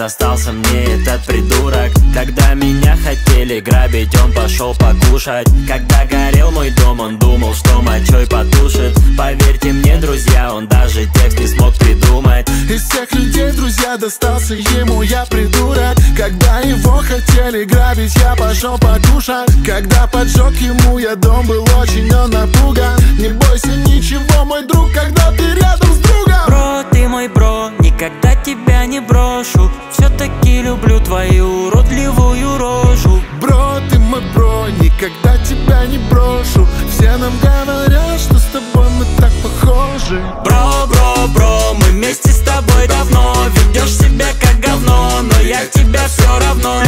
достался мне этот придурок. Когда меня хотели грабить, он пошел покушать. Когда горел мой дом, он думал, что мочой потушит. Поверьте мне, друзья, он даже текст не смог придумать. Из всех людей, друзья, достался ему я придурок. Когда его хотели грабить, я пошел покушать. Когда поджег ему я дом, был очень он напуган. Не бойся ничего, мой друг, когда ты рядом с другом. Бро, ты мой бро, никогда тебя не брошу. Все-таки люблю твою уродливую рожу. Бро, ты мой бро, никогда тебя не брошу. Все нам говорят, что с тобой мы так похожи. Бро, бро, бро, мы вместе с тобой давно. Ведешь себя как говно, но я тебя все равно